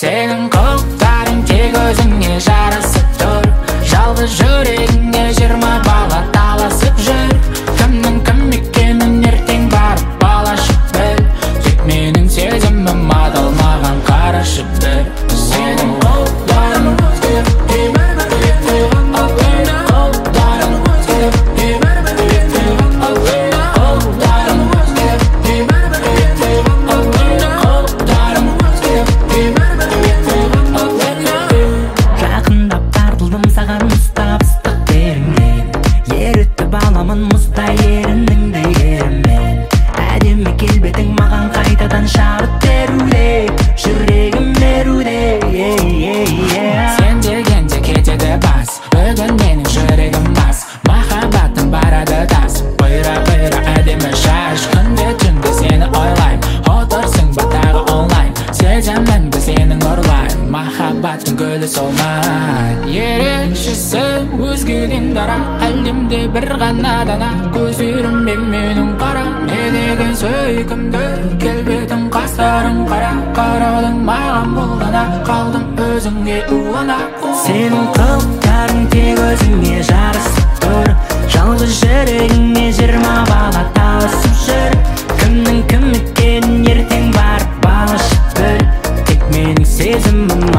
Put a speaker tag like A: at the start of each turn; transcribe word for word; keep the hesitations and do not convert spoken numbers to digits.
A: Senin қылықтарың тек өзіңе жарасып тұр. Жалғыз жүрегіңе жиырма бала таласып жүр. Кімнің кім екенін ертең барып балашып біл. Тек менің сезімім адал маған қарашы бір. Сенің қылықтарың өзгеріп өмір өткен алғанда, қылықтарың өзгеріп өмір өткен алғанда, қылықтарың өзгеріп өмір өткен алғанда, қылықтарың өзгеріп өмір өткен алғанда.
B: Жақындап тартылдым саған ұстап ыстық теріңнен, ерітіп аламын мұздай ерініңді ерімен. Әдемі келбетің маған қайтадан шабыт беруде, жүрегім беруде.
A: Сен дегенде кетеді бас, бүгін менің жүрегім бас. Махаббатым барады тас, бұйра-бұйра әдемі шаш. Күнде түнде сені ойлайм, отырсың ба тағы онлайн. Сеземін біз сенің ұрлайм, махаббаттың гүлі солмай. Ерекшесі өзгеден дара, әлемде бір ғана дана. Көздеріммен менің қара, не деген сүйкімді келбетің, қастарың қара. Қарадың маған бұлдана, қалдым өзіңе улана.
B: Сенің қылықтарың тек өзіңе жарасып тұр. Жалғыз жүрегіңе жиырма бала таласып жүр. Кімнің кім екенін ертең барып балашып біл. Тек менің сезімім